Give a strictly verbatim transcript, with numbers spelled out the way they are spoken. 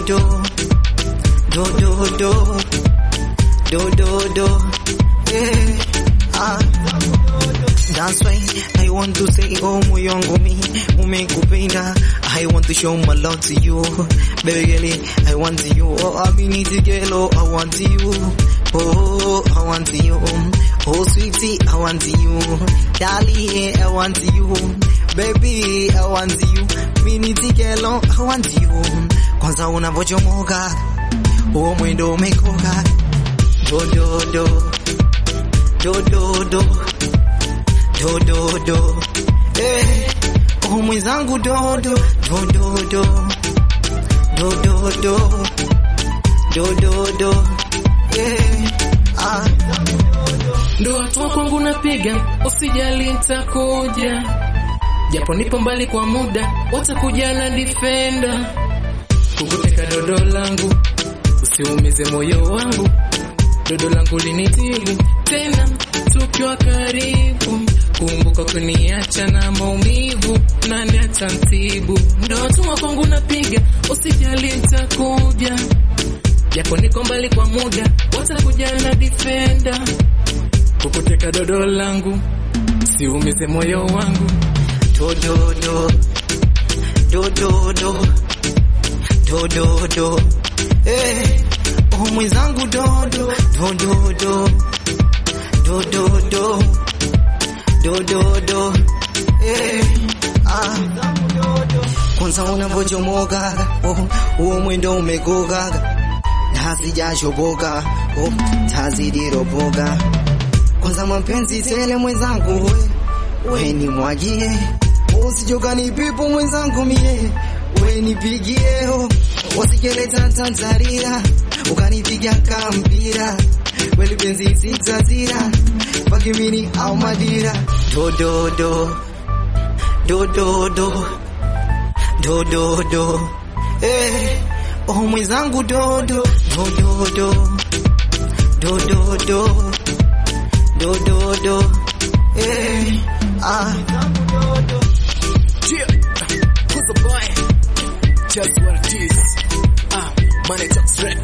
do do do do do do do yeah ah that's why I want to say oh moyo wangu mimi umekupenda. I want to show my love to you baby girl. I want you oh I need to get low. I want you oh I want you oh sweetie I want you darling I want you baby I want you mimi need to get low. I want you kwanza unavochomoka oh mwendo umekoka do do do do do do do do do eh oh mwenzangu do do do do do do do do do do do eh ah ndo hatua kwangu napiga, usijali nitakuja, japo nipo mbali kwa muda, watakuja na defender kukuteka dodo langu, usiumize moyo wangu, dodo langu linitibu tena tukiwa karibu, kumbuka kuniacha na maumivu, nani atantibu? Ndo hatua kwangu napiga, usijali nitakuja, japo niko mbali kwa muda, watakuja na defender kukuteka dodo langu, usiumize moyo wangu, do do do do do do do do do eh oh mwenzangu do do do do do do do do do do eh ah kwanza unavochomoka oh huo mwendo umegoga hazijashoboka oh tazidiroboga kwanza mapenzi tele mwenzangu we we ni mwagie usijoka ni pipo mwenzangu mie we nipigie oh usikeleta tanzarira ukanipiga kampira weli penzi zitazira pakimini au madira do do do do do do do do do eh oh mwenzangu do do do do do do do do do do eh ah yeah who's the boy just what it is ah money talks straight